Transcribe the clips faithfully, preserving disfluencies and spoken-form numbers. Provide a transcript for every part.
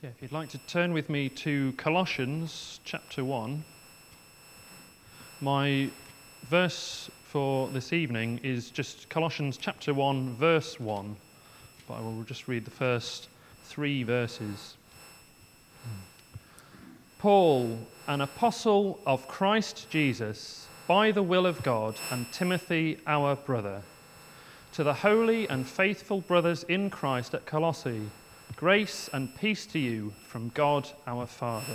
Yeah, if you'd like to turn with me to Colossians chapter one. My verse for this evening is just Colossians chapter one, verse one. But I will just read the first three verses. Paul, an apostle of Christ Jesus, by the will of God, and Timothy, our brother, to the holy and faithful brothers in Christ at Colossae, grace and peace to you from God our Father.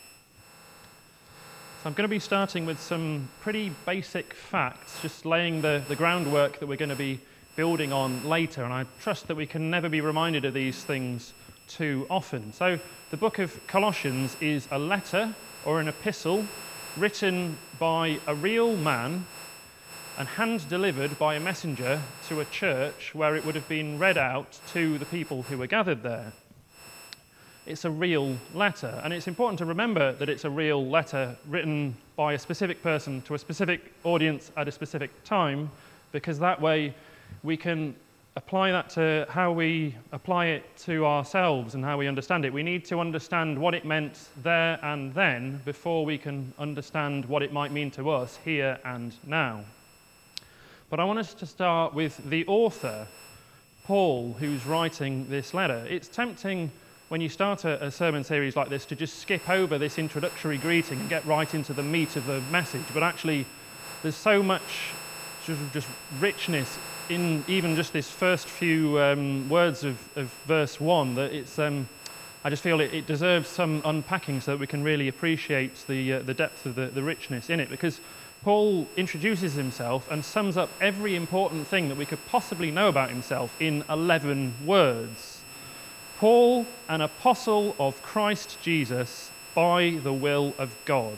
So I'm going to be starting with some pretty basic facts, just laying the, the groundwork that we're going to be building on later, and I trust that we can never be reminded of these things too often. So the book of Colossians is a letter or an epistle written by a real man and hand-delivered by a messenger to a church where it would have been read out to the people who were gathered there. It's a real letter, and it's important to remember that it's a real letter written by a specific person to a specific audience at a specific time, because that way we can apply that to how we apply it to ourselves and how we understand it. We need to understand what it meant there and then before we can understand what it might mean to us here and now. But I want us to start with the author, Paul, who's writing this letter. It's tempting when you start a, a sermon series like this to just skip over this introductory greeting and get right into the meat of the message, but actually there's so much sort of just richness in even just this first few um, words of, of verse one that it's um, I just feel it, it deserves some unpacking so that we can really appreciate the uh, the depth of the, the richness in it, because Paul introduces himself and sums up every important thing that we could possibly know about himself in eleven words. Paul, an apostle of Christ Jesus, by the will of God.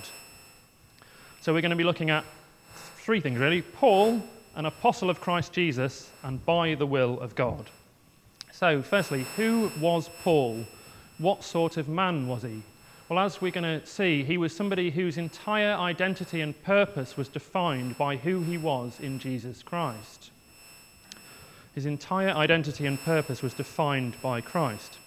So we're going to be looking at three things, really. Paul, an apostle of Christ Jesus, and by the will of God. So, firstly, who was Paul? What sort of man was he? Well, as we're going to see, he was somebody whose entire identity and purpose was defined by who he was in Jesus Christ. His entire identity and purpose was defined by Christ.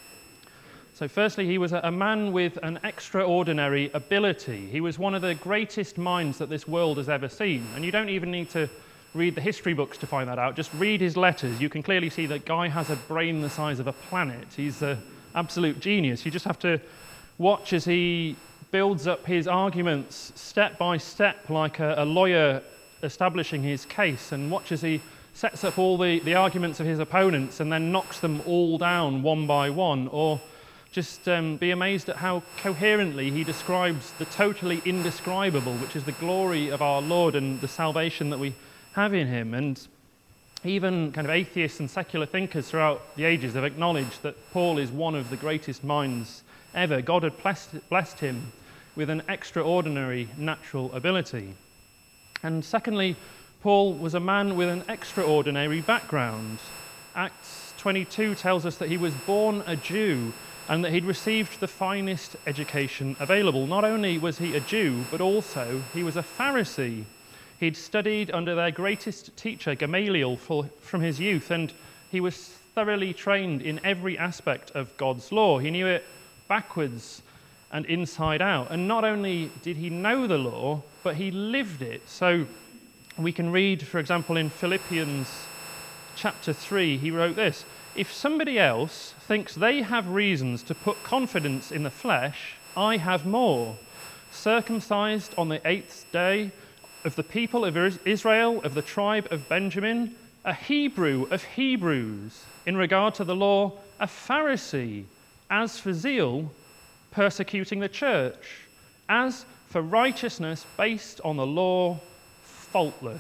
So firstly, he was a man with an extraordinary ability. He was one of the greatest minds that this world has ever seen. And you don't even need to read the history books to find that out. Just read his letters. You can clearly see that guy has a brain the size of a planet. He's an absolute genius. You just have to watch as he builds up his arguments step by step like a, a lawyer establishing his case, and watch as he sets up all the, the arguments of his opponents and then knocks them all down one by one, or just um, be amazed at how coherently he describes the totally indescribable, which is the glory of our Lord and the salvation that we have in him. And even kind of atheists and secular thinkers throughout the ages have acknowledged that Paul is one of the greatest minds ever. God had blessed, blessed him with an extraordinary natural ability. And secondly, Paul was a man with an extraordinary background. Acts twenty-two tells us that he was born a Jew and that he'd received the finest education available. Not only was he a Jew, but also he was a Pharisee. He'd studied under their greatest teacher, Gamaliel, for, from his youth, and he was thoroughly trained in every aspect of God's law. He knew it backwards and inside out. And not only did he know the law, but he lived it. So we can read, for example, in Philippians chapter three, he wrote this: "If somebody else thinks they have reasons to put confidence in the flesh, I have more. Circumcised on the eighth day, of the people of Israel, of the tribe of Benjamin, a Hebrew of Hebrews, in regard to the law, a Pharisee, as for zeal, persecuting the church, as for righteousness based on the law, faultless."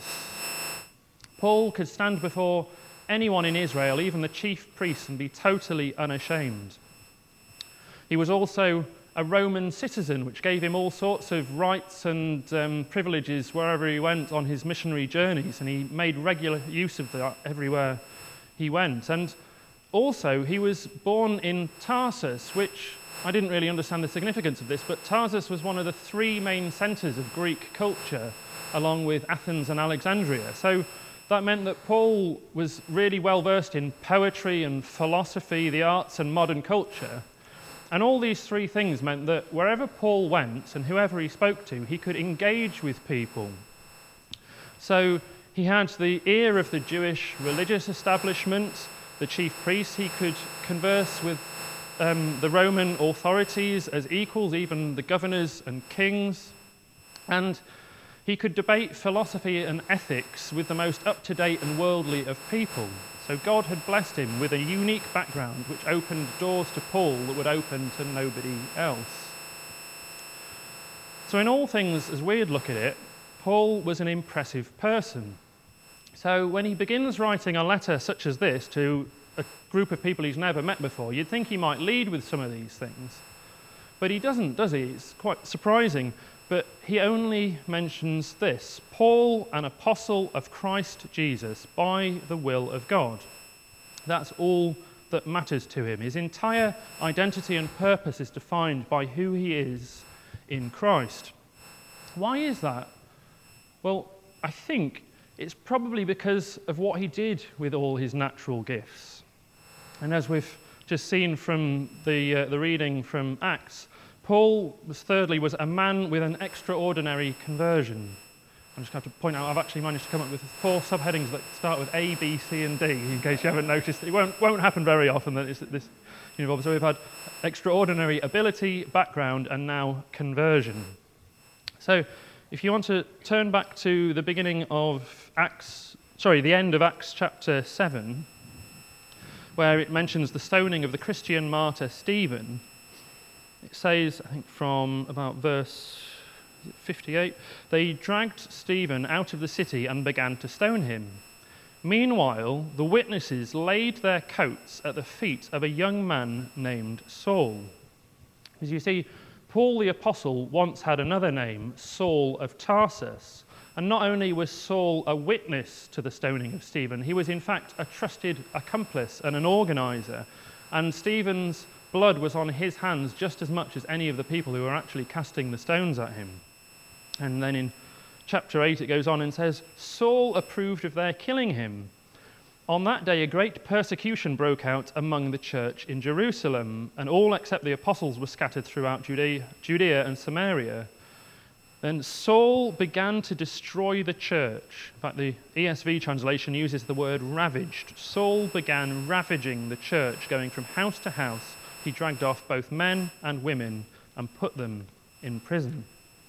Paul could stand before anyone in Israel, even the chief priests, and be totally unashamed. He was also a Roman citizen, which gave him all sorts of rights and um, privileges wherever he went on his missionary journeys, and he made regular use of that everywhere he went. And also, he was born in Tarsus, which I didn't really understand the significance of this, but Tarsus was one of the three main centres of Greek culture, along with Athens and Alexandria. So that meant that Paul was really well versed in poetry and philosophy, the arts and modern culture. And all these three things meant that wherever Paul went and whoever he spoke to, he could engage with people. So he had the ear of the Jewish religious establishment, the chief priests. He could converse with um, the Roman authorities as equals, even the governors and kings. And he could debate philosophy and ethics with the most up-to-date and worldly of people. So God had blessed him with a unique background which opened doors to Paul that would open to nobody else. So in all things, as we'd look at it, Paul was an impressive person. So when he begins writing a letter such as this to a group of people he's never met before, you'd think he might lead with some of these things. But he doesn't, does he? It's quite surprising. But he only mentions this: Paul, an apostle of Christ Jesus, by the will of God. That's all that matters to him. His entire identity and purpose is defined by who he is in Christ. Why is that? Well, I think it's probably because of what he did with all his natural gifts. And as we've just seen from the, uh, the reading from Acts, Paul, was, thirdly, was a man with an extraordinary conversion. I'm just going to have to point out, I've actually managed to come up with four subheadings that start with A, B, C, and D, in case you haven't noticed. It won't, won't happen very often that it's this involved. So we've had extraordinary ability, background, and now conversion. So if you want to turn back to the beginning of Acts, sorry, the end of Acts chapter seven, where it mentions the stoning of the Christian martyr Stephen, it says, I think from about verse fifty-eight, they dragged Stephen out of the city and began to stone him. Meanwhile, the witnesses laid their coats at the feet of a young man named Saul. As you see, Paul the Apostle once had another name, Saul of Tarsus. And not only was Saul a witness to the stoning of Stephen, he was in fact a trusted accomplice and an organizer. And Stephen's blood was on his hands just as much as any of the people who were actually casting the stones at him. And then in chapter eight it goes on and says, Saul approved of their killing him. On that day a great persecution broke out among the church in Jerusalem, and all except the apostles were scattered throughout Judea, Judea and Samaria. Then Saul began to destroy the church. In fact, the E S V translation uses the word ravaged. Saul began ravaging the church, going from house to house. He dragged off both men and women and put them in prison.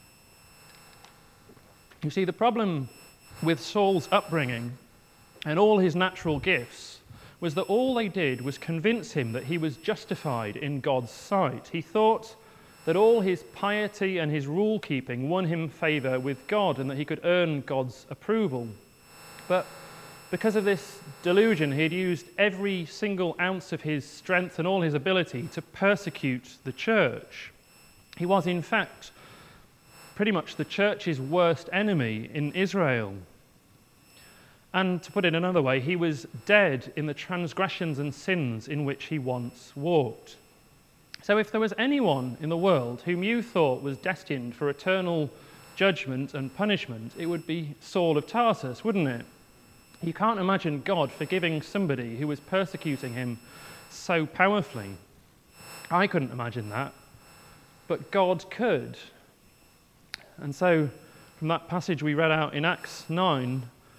You see, the problem with Saul's upbringing and all his natural gifts was that all they did was convince him that he was justified in God's sight. He thought that all his piety and his rule-keeping won him favour with God and that he could earn God's approval. But because of this delusion, he had used every single ounce of his strength and all his ability to persecute the church. He was, in fact, pretty much the church's worst enemy in Israel. And to put it another way, he was dead in the transgressions and sins in which he once walked. So if there was anyone in the world whom you thought was destined for eternal judgment and punishment, it would be Saul of Tarsus, wouldn't it? You can't imagine God forgiving somebody who was persecuting him so powerfully. I couldn't imagine that, but God could. And so, from that passage we read out in Acts nine,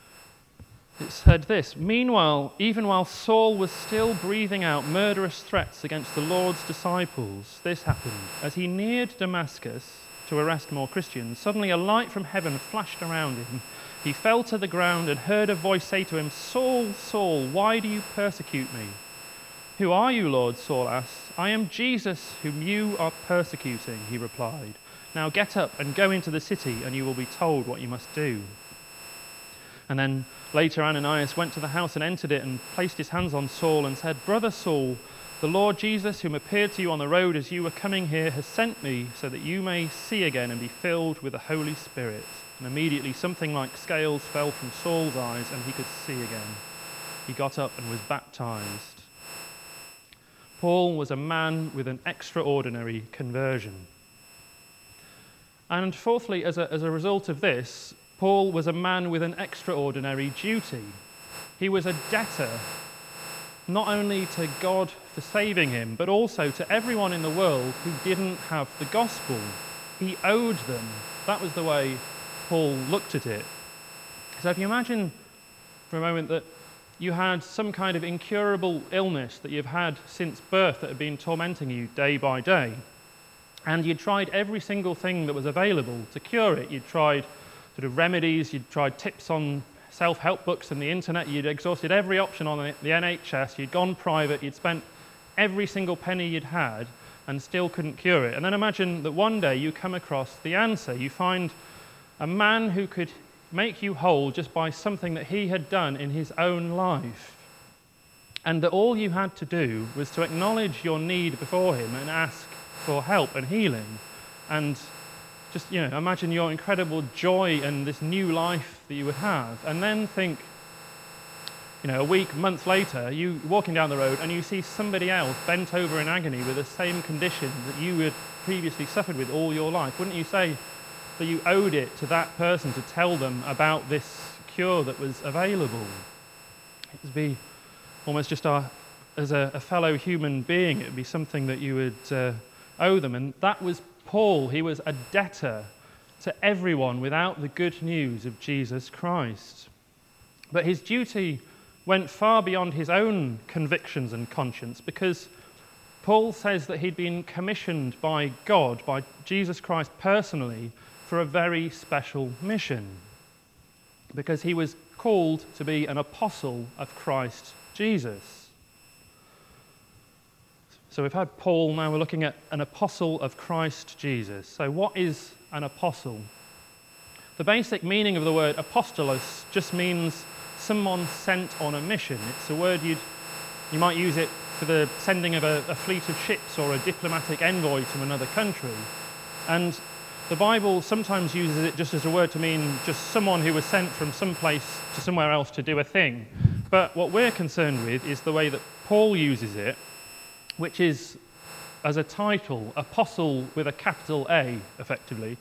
it said this: Meanwhile, even while Saul was still breathing out murderous threats against the Lord's disciples, this happened. As he neared Damascus to arrest more Christians, suddenly a light from heaven flashed around him. He fell to the ground and heard a voice say to him, Saul, Saul, why do you persecute me? Who are you, Lord? Saul asked. I am Jesus, whom you are persecuting, he replied. Now get up and go into the city, and you will be told what you must do. And then later Ananias went to the house and entered it and placed his hands on Saul and said, Brother Saul, the Lord Jesus, whom appeared to you on the road as you were coming here, has sent me so that you may see again and be filled with the Holy Spirit. And immediately something like scales fell from Saul's eyes and he could see again. He got up and was baptized. Paul was a man with an extraordinary conversion. And fourthly, as a, as a result of this, Paul was a man with an extraordinary duty. He was a debtor not only to God for saving him, but also to everyone in the world who didn't have the gospel. He owed them. That was the way Paul looked at it. So if you imagine for a moment that you had some kind of incurable illness that you've had since birth that had been tormenting you day by day, and you'd tried every single thing that was available to cure it. You'd tried sort of remedies, you'd tried tips on self-help books and the internet, you'd exhausted every option on the N H S, you'd gone private, you'd spent every single penny you'd had and still couldn't cure it. And then imagine that one day you come across the answer. You find a man who could make you whole just by something that he had done in his own life. And that all you had to do was to acknowledge your need before him and ask for help and healing. And just, you know, imagine your incredible joy and this new life that you would have. And then think, you know, a week, months later, you walking down the road and you see somebody else bent over in agony with the same condition that you had previously suffered with all your life. Wouldn't you say that you owed it to that person to tell them about this cure that was available? It would be almost just our, as a, a fellow human being, it would be something that you would uh, owe them. And that was Paul. He was a debtor to everyone without the good news of Jesus Christ. But his duty went far beyond his own convictions and conscience, because Paul says that he'd been commissioned by God, by Jesus Christ personally, for a very special mission, because he was called to be an apostle of Christ Jesus. So we've had Paul, now we're looking at an apostle of Christ Jesus. So what is an apostle? The basic meaning of the word apostolos just means someone sent on a mission. It's a word you'd, you might use it for the sending of a, a fleet of ships or a diplomatic envoy to another country. And the Bible sometimes uses it just as a word to mean just someone who was sent from some place to somewhere else to do a thing. But what we're concerned with is the way that Paul uses it, which is as a title, apostle with a capital A, effectively.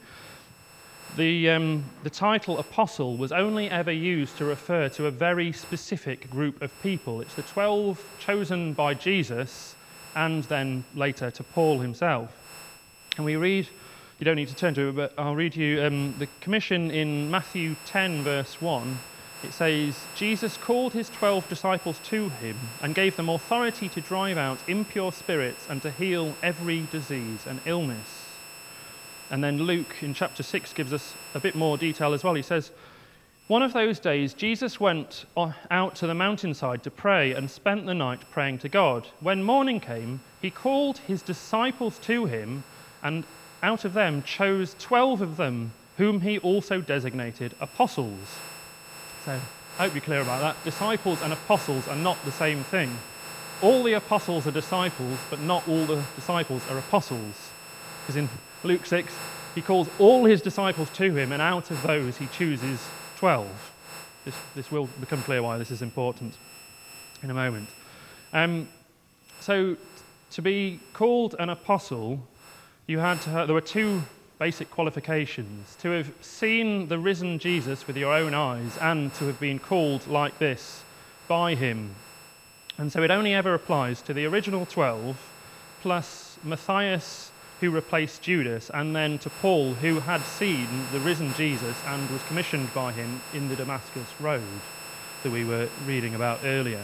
The, um, the title apostle was only ever used to refer to a very specific group of people. It's the twelve chosen by Jesus and then later to Paul himself. And we read, you don't need to turn to it, but I'll read you um, the commission in Matthew ten, verse one. It says, Jesus called his twelve disciples to him and gave them authority to drive out impure spirits and to heal every disease and illness. And then Luke in chapter six gives us a bit more detail as well. He says, one of those days Jesus went out to the mountainside to pray and spent the night praying to God. When morning came, he called his disciples to him, and out of them chose twelve of them, whom he also designated apostles. So I hope you're clear about that. Disciples and apostles are not the same thing. All the apostles are disciples, but not all the disciples are apostles. Because in Luke six, he calls all his disciples to him, and out of those he chooses twelve. This, this will become clear why this is important in a moment. Um, so to be called an apostle, you had to have, there were two basic qualifications: to have seen the risen Jesus with your own eyes and to have been called like this by him. And so it only ever applies to the original twelve, plus Matthias, who replaced Judas, and then to Paul, who had seen the risen Jesus and was commissioned by him in the Damascus Road that we were reading about earlier.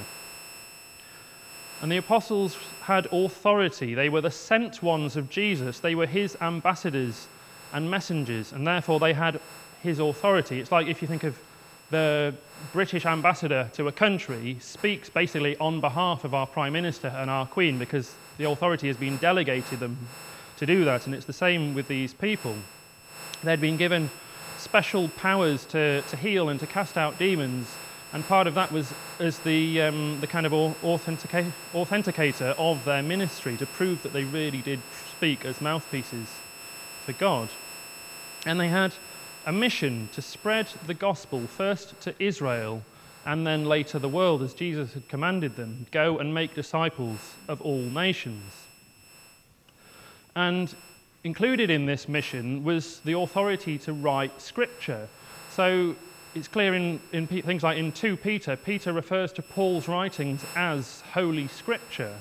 And the apostles had authority. They were the sent ones of Jesus. They were his ambassadors and messengers, and therefore they had his authority. It's like if you think of the British ambassador to a country speaks basically on behalf of our Prime Minister and our Queen, because the authority has been delegated them to do that, and it's the same with these people. They'd been given special powers to, to heal and to cast out demons, and part of that was as the, um, the kind of authentica- authenticator of their ministry, to prove that they really did speak as mouthpieces for God. And they had a mission to spread the gospel first to Israel and then later the world, as Jesus had commanded them, go and make disciples of all nations. And included in this mission was the authority to write scripture. So it's clear in, in Pe- things like in Second Peter, Peter refers to Paul's writings as Holy Scripture.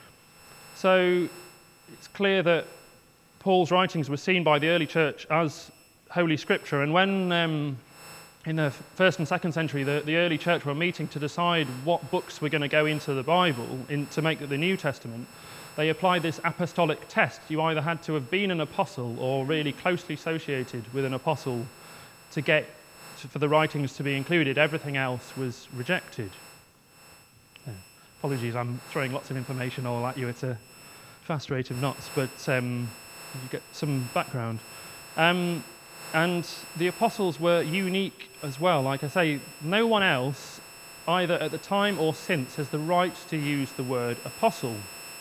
So it's clear that Paul's writings were seen by the early church as Holy Scripture. And when um, in the first and second century, the, the early church were meeting to decide what books were going to go into the Bible in, to make the New Testament, they applied this apostolic test. You either had to have been an apostle or really closely associated with an apostle to get to, for the writings to be included. Everything else was rejected. Yeah. Apologies, I'm throwing lots of information all at you. It's a fast rate of knots, but um, you get some background. Um, And the apostles were unique as well. Like I say, no one else, either at the time or since, has the right to use the word apostle.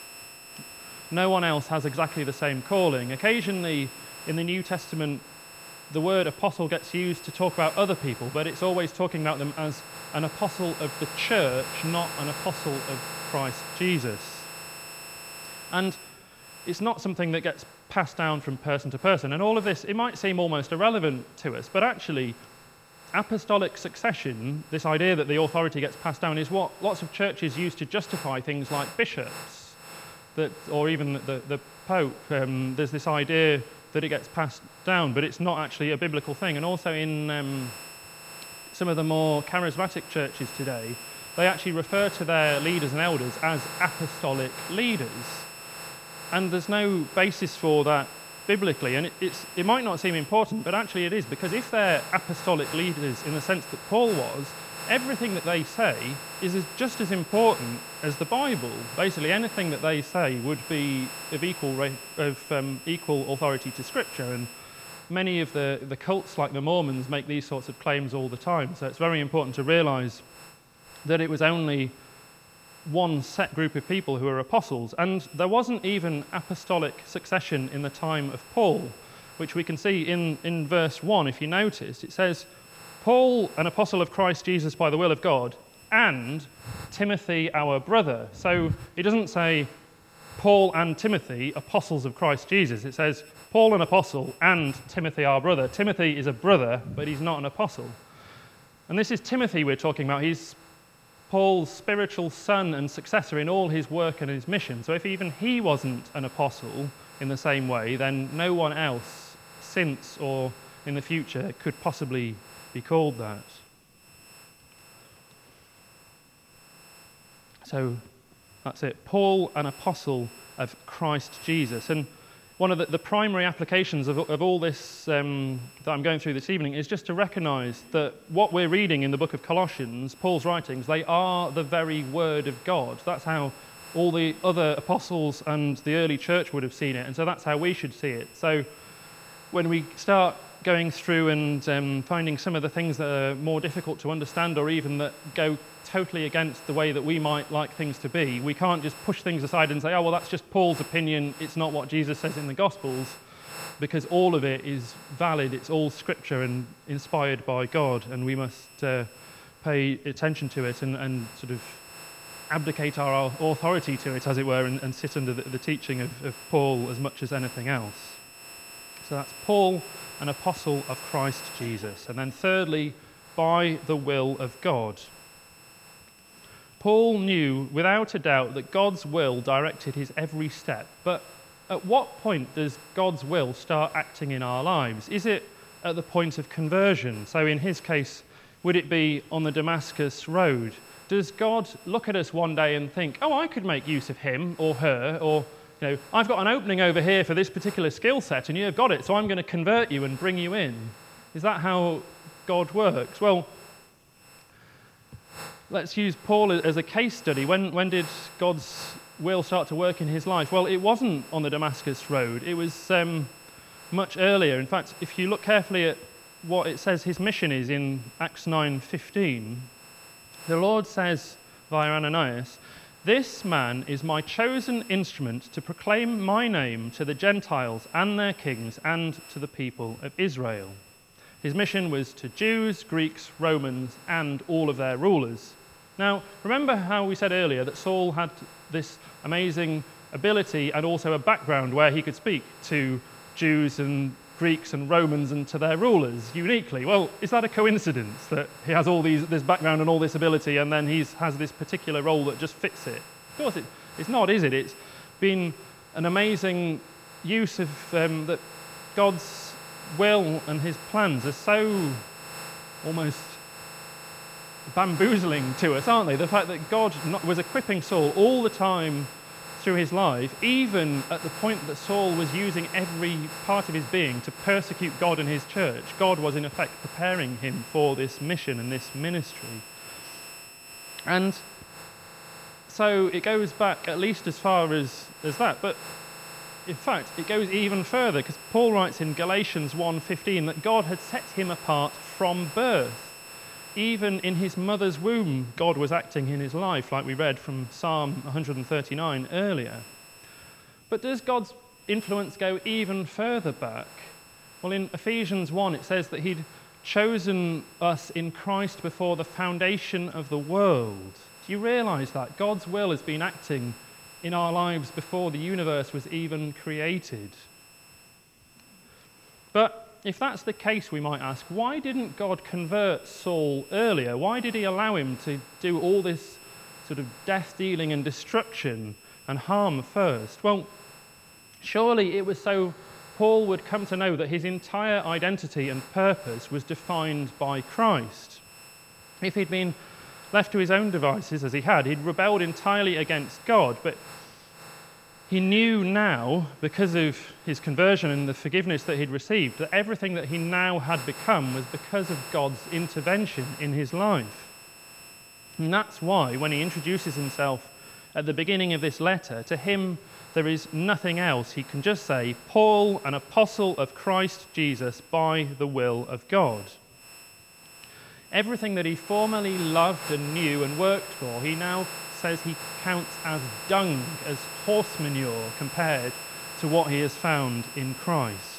No one else has exactly the same calling. Occasionally, in the New Testament, the word apostle gets used to talk about other people, but it's always talking about them as an apostle of the church, not an apostle of Christ Jesus. And it's not something that gets passed down from person to person. And all of this, it might seem almost irrelevant to us, but actually, apostolic succession, this idea that the authority gets passed down, is what lots of churches use to justify things like bishops, that, or even the, the Pope. Um, there's this idea that it gets passed down, but it's not actually a biblical thing. And also in um, some of the more charismatic churches today, they actually refer to their leaders and elders as apostolic leaders. And there's no basis for that biblically, and it, it's, it might not seem important, but actually it is, because if they're apostolic leaders in the sense that Paul was, everything that they say is as, just as important as the Bible. Basically, anything that they say would be of equal of um, equal authority to Scripture, and many of the, the cults like the Mormons make these sorts of claims all the time, so it's very important to realise that it was only one set group of people who were apostles, and there wasn't even apostolic succession in the time of Paul, which we can see in, in verse one. If you notice, it says, Paul, an apostle of Christ Jesus by the will of God, and Timothy, our brother. So it doesn't say Paul and Timothy, apostles of Christ Jesus. It says Paul, an apostle, and Timothy, our brother. Timothy is a brother, but he's not an apostle. And this is Timothy we're talking about. He's Paul's spiritual son and successor in all his work and his mission. So if even he wasn't an apostle in the same way, then no one else since or in the future could possibly be called that. So that's it. Paul, an apostle of Christ Jesus. And one of the, the primary applications of, of all this um, that I'm going through this evening is just to recognise that what we're reading in the book of Colossians, Paul's writings, they are the very word of God. That's how all the other apostles and the early church would have seen it, and so that's how we should see it. So when we start going through and um, finding some of the things that are more difficult to understand, or even that go totally against the way that we might like things to be, we can't just push things aside and say, oh, well, that's just Paul's opinion, it's not what Jesus says in the Gospels, because all of it is valid, it's all Scripture and inspired by God, and we must uh, pay attention to it and, and sort of abdicate our authority to it, as it were, and, and sit under the, the teaching of, of Paul as much as anything else. So that's Paul, an apostle of Christ Jesus. And then thirdly, by the will of God. Paul knew without a doubt that God's will directed his every step. But at what point does God's will start acting in our lives? Is it at the point of conversion? So in his case, would it be on the Damascus road? Does God look at us one day and think, oh, I could make use of him or her, or, you know, I've got an opening over here for this particular skill set and you've got it, so I'm going to convert you and bring you in? Is that how God works? Well, let's use Paul as a case study. When, when did God's will start to work in his life? Well, it wasn't on the Damascus road. It was um, much earlier. In fact, if you look carefully at what it says his mission is in Acts nine fifteen, the Lord says via Ananias, "This man is my chosen instrument to proclaim my name to the Gentiles and their kings and to the people of Israel." His mission was to Jews, Greeks, Romans, and all of their rulers. Now, remember how we said earlier that Saul had this amazing ability and also a background where he could speak to Jews and Greeks and Romans and to their rulers uniquely. Well, is that a coincidence that he has all these, this background and all this ability, and then he has this particular role that just fits it? Of course, it, it's not, is it? It's been an amazing use of um, that God's will and his plans are so almost bamboozling to us, aren't they? The fact that God was equipping Saul all the time through his life, even at the point that Saul was using every part of his being to persecute God and his church. God was in effect preparing him for this mission and this ministry. And so it goes back at least as far as, as that, but in fact it goes even further, because Paul writes in Galatians one fifteen that God had set him apart from birth. Even in his mother's womb, God was acting in his life, like we read from Psalm one thirty-nine earlier. But does God's influence go even further back? Well, in Ephesians one, it says that he'd chosen us in Christ before the foundation of the world. Do you realize that? God's will has been acting in our lives before the universe was even created. But if that's the case, we might ask, why didn't God convert Saul earlier? Why did he allow him to do all this sort of death dealing and destruction and harm first? Well, surely it was so Paul would come to know that his entire identity and purpose was defined by Christ. If he'd been left to his own devices, as he had, he'd rebelled entirely against God, but he knew now, because of his conversion and the forgiveness that he'd received, that everything that he now had become was because of God's intervention in his life. And that's why, when he introduces himself at the beginning of this letter, to him there is nothing else. He can just say, Paul, an apostle of Christ Jesus by the will of God. Everything that he formerly loved and knew and worked for, he now says he counts as dung, as horse manure, compared to what he has found in Christ.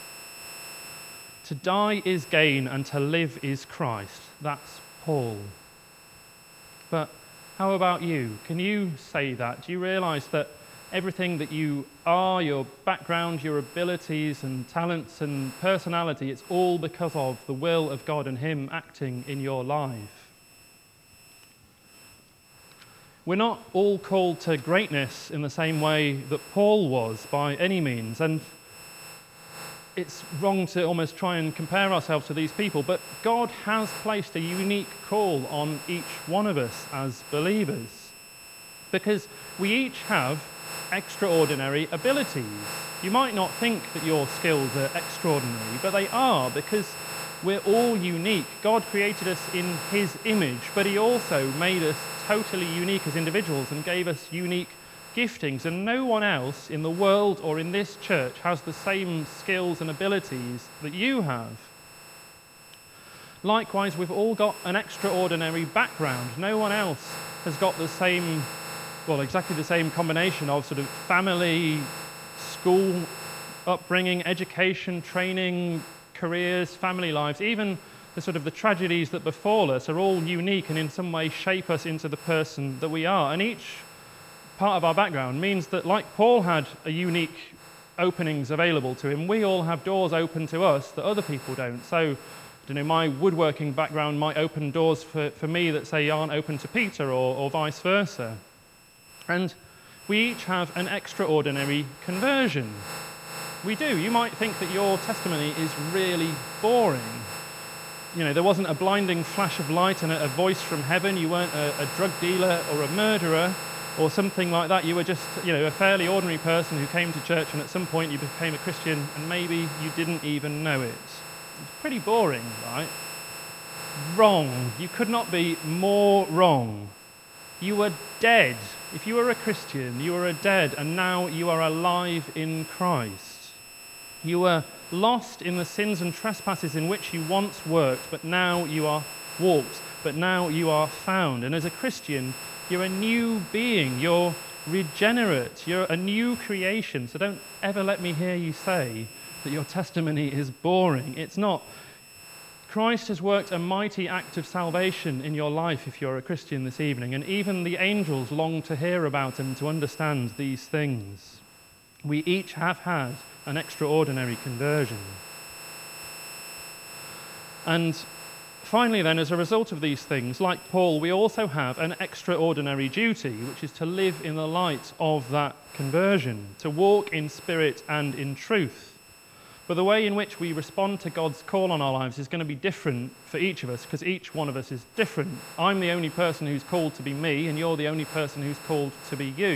To die is gain and to live is Christ. That's Paul. But how about you? Can you say that? Do you realize that everything that you are, your background, your abilities and talents and personality, it's all because of the will of God and him acting in your life? We're not all called to greatness in the same way that Paul was by any means, and it's wrong to almost try and compare ourselves to these people, but God has placed a unique call on each one of us as believers, because we each have extraordinary abilities. You might not think that your skills are extraordinary, but they are, because we're all unique. God created us in his image, but he also made us totally unique as individuals and gave us unique giftings, and no one else in the world or in this church has the same skills and abilities that you have. Likewise, we've all got an extraordinary background. No one else has got the same, well, exactly the same combination of sort of family, school upbringing, education, training, careers, family lives. Even the sort of the tragedies that befall us are all unique and in some way shape us into the person that we are. And each part of our background means that, like Paul had a unique openings available to him, we all have doors open to us that other people don't. So, I don't know, my woodworking background might open doors for, for me that, say, aren't open to Peter, or, or vice versa. And we each have an extraordinary conversion. We do. You might think that your testimony is really boring. You know, there wasn't a blinding flash of light and a, a voice from heaven. You weren't a, a drug dealer or a murderer or something like that. You were just, you know, a fairly ordinary person who came to church, and at some point you became a Christian and maybe you didn't even know it. It's pretty boring, right? Wrong. You could not be more wrong. You were dead. If you were a Christian, you were dead, and now you are alive in Christ. You were lost in the sins and trespasses in which you once worked, but now you are walked, but now you are found. And as a Christian, you're a new being. You're regenerate. You're a new creation. So don't ever let me hear you say that your testimony is boring. It's not. Christ has worked a mighty act of salvation in your life if you're a Christian this evening, and even the angels long to hear about and to understand these things. We each have had an extraordinary conversion. And finally then, as a result of these things, like Paul, we also have an extraordinary duty, which is to live in the light of that conversion, to walk in spirit and in truth. But the way in which we respond to God's call on our lives is going to be different for each of us, because each one of us is different. I'm the only person who's called to be me, and you're the only person who's called to be you.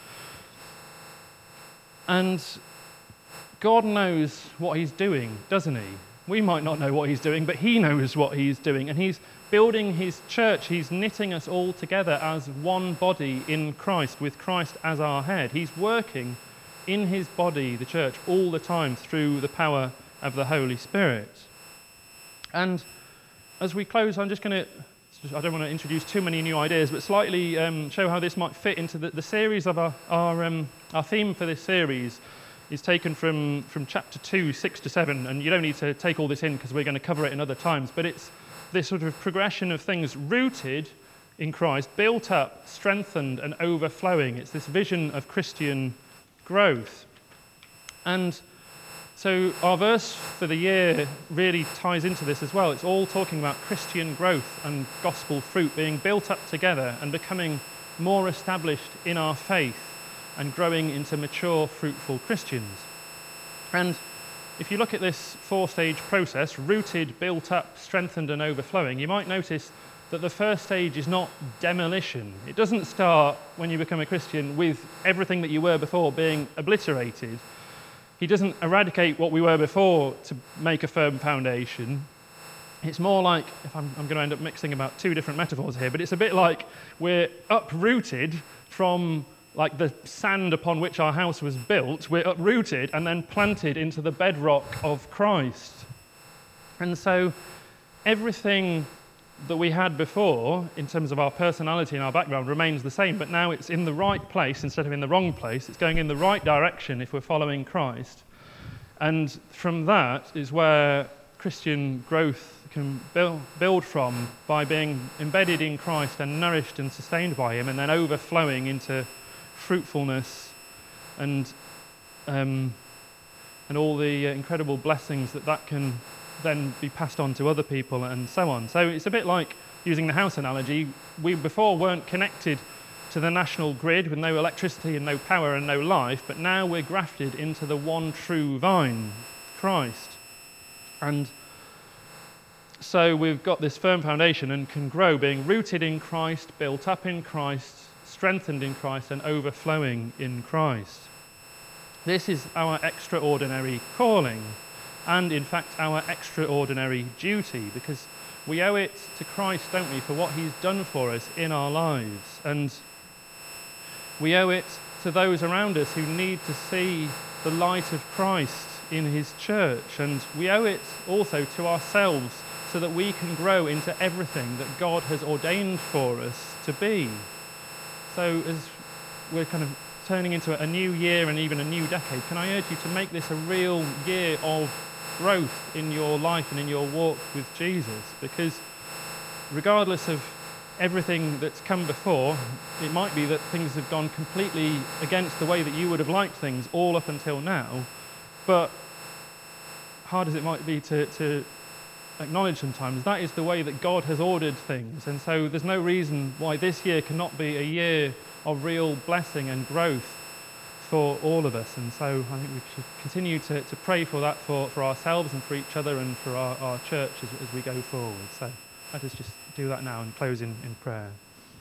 And God knows what he's doing, doesn't he? We might not know what he's doing, but he knows what he's doing. And he's building his church. He's knitting us all together as one body in Christ, with Christ as our head. He's working in his body, the church, all the time through the power of the Holy Spirit. And as we close, I'm just going to, I don't want to introduce too many new ideas, but slightly um, show how this might fit into the, the series of our, our, um, our theme for this series is taken from, from chapter two, six to seven, and you don't need to take all this in because we're going to cover it in other times, but it's this sort of progression of things rooted in Christ, built up, strengthened, and overflowing. It's this vision of Christian growth. And so our verse for the year really ties into this as well. It's all talking about Christian growth and gospel fruit being built up together and becoming more established in our faith and growing into mature, fruitful Christians. And if you look at this four-stage process, rooted, built up, strengthened, and overflowing, you might notice that the first stage is not demolition. It doesn't start when you become a Christian with everything that you were before being obliterated. He doesn't eradicate what we were before to make a firm foundation. It's more like, if I'm, I'm going to end up mixing about two different metaphors here, but it's a bit like we're uprooted from like the sand upon which our house was built. We're uprooted and then planted into the bedrock of Christ. And so everything that we had before, in terms of our personality and our background, remains the same, but now it's in the right place instead of in the wrong place. It's going in the right direction if we're following Christ. And from that is where Christian growth can build, build from, by being embedded in Christ and nourished and sustained by him, and then overflowing into fruitfulness and um, and all the uh, incredible blessings that that can then be passed on to other people and so on. So it's a bit like, using the house analogy, we before weren't connected to the national grid with no electricity and no power and no life, but now we're grafted into the one true vine, Christ. And so we've got this firm foundation and can grow, being rooted in Christ, built up in Christ, strengthened in Christ, and overflowing in Christ. This is our extraordinary calling, and in fact our extraordinary duty, because we owe it to Christ, don't we, for what he's done for us in our lives. And we owe it to those around us who need to see the light of Christ in his church. And we owe it also to ourselves so that we can grow into everything that God has ordained for us to be. So as we're kind of turning into a new year and even a new decade, can I urge you to make this a real year of growth in your life and in your walk with Jesus? Because regardless of everything that's come before, it might be that things have gone completely against the way that you would have liked things all up until now, but hard as it might be to, to acknowledge sometimes, that is the way that God has ordered things. And so there's no reason why this year cannot be a year of real blessing and growth for all of us. And so I think we should continue to, to pray for that for, for ourselves and for each other and for our, our church as, as we go forward. So let us just do that now and close in, in prayer.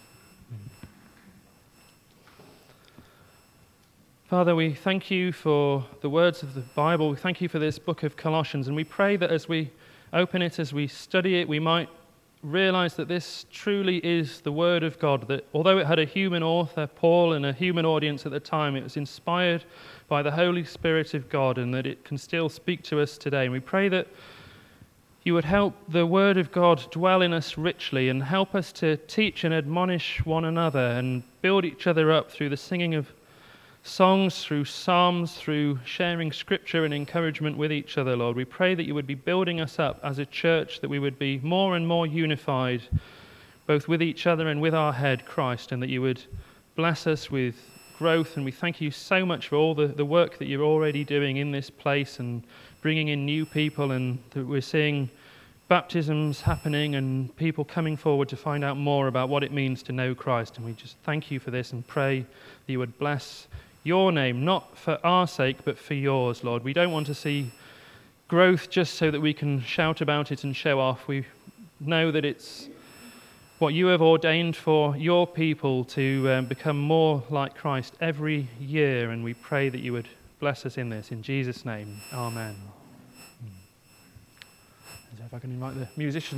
Father, we thank you for the words of the Bible. We thank you for this book of Colossians, and we pray that as we open it, as we study it, we might realize that this truly is the Word of God, that although it had a human author, Paul, and a human audience at the time, it was inspired by the Holy Spirit of God, and that it can still speak to us today. And we pray that you would help the Word of God dwell in us richly and help us to teach and admonish one another and build each other up through the singing of songs, through psalms, through sharing scripture and encouragement with each other, Lord. We pray that you would be building us up as a church, that we would be more and more unified, both with each other and with our head, Christ, and that you would bless us with growth. And we thank you so much for all the, the work that you're already doing in this place and bringing in new people, and that we're seeing baptisms happening and people coming forward to find out more about what it means to know Christ. And we just thank you for this and pray that you would bless your name, not for our sake, but for yours, Lord. We don't want to see growth just so that we can shout about it and show off. We know that it's what you have ordained for your people to um, become more like Christ every year, and we pray that you would bless us in this. In Jesus' name, amen. So if I can invite the musicians.